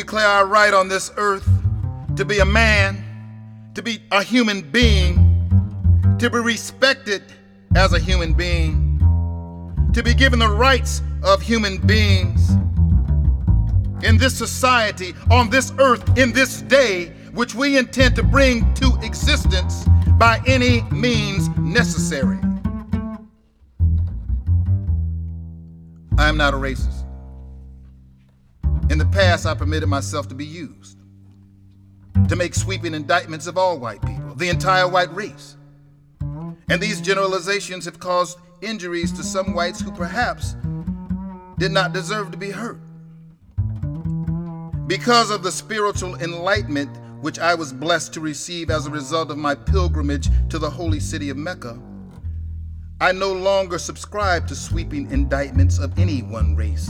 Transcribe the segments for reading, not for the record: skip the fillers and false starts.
declare our right on this earth to be a man, to be a human being, to be respected as a human being, to be given the rights of human beings in this society, on this earth, in this day, which we intend to bring to existence by any means necessary. I am not a racist. In the past, I permitted myself to be used to make sweeping indictments of all white people, the entire white race. And these generalizations have caused injuries to some whites who perhaps did not deserve to be hurt. Because of the spiritual enlightenment which I was blessed to receive as a result of my pilgrimage to the holy city of Mecca, I no longer subscribe to sweeping indictments of any one race.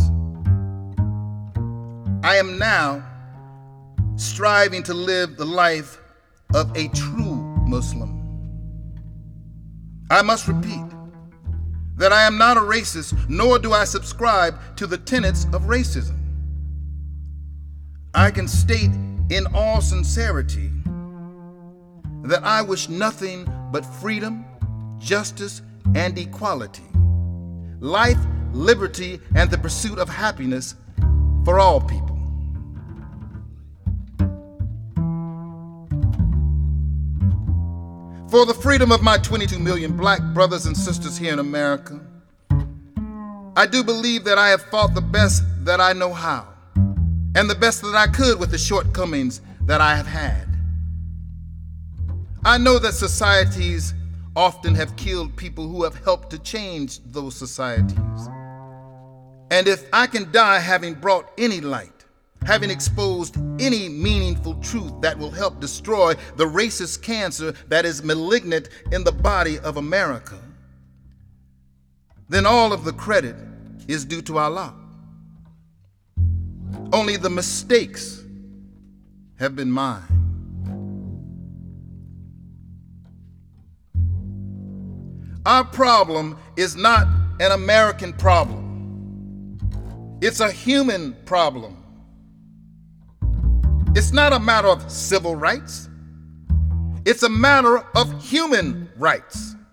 I am now striving to live the life of a true Muslim. I must repeat that I am not a racist, nor do I subscribe to the tenets of racism. I can state in all sincerity that I wish nothing but freedom, justice, and equality, life, liberty, and the pursuit of happiness for all people. For the freedom of my 22 million black brothers and sisters here in America, I do believe that I have fought the best that I know how, and the best that I could with the shortcomings that I have had. I know that societies often have killed people who have helped to change those societies. And if I can die having brought any light, having exposed any meaningful truth that will help destroy the racist cancer that is malignant in the body of America, then all of the credit is due to Allah. Only the mistakes have been mine. Our problem is not an American problem. It's a human problem. It's not a matter of civil rights. It's a matter of human rights.